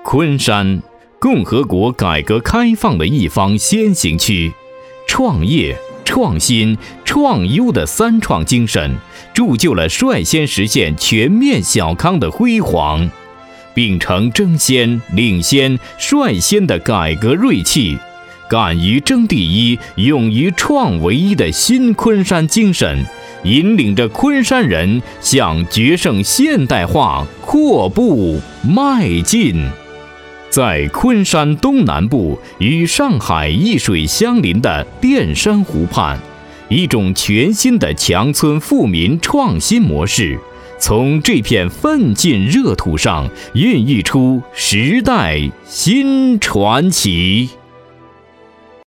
昆山，共和国改革开放的一方先行区，创业、创新、创优的三创精神，铸就了率先实现全面小康的辉煌，秉承争先、领先、率先的改革锐气，敢于争第一、勇于创唯一的新昆山精神，引领着昆山人向决胜现代化阔步迈进。在昆山东南部与上海一水相邻的淀山湖畔，一种全新的强村富民创新模式，从这片奋进热土上孕育出时代新传奇。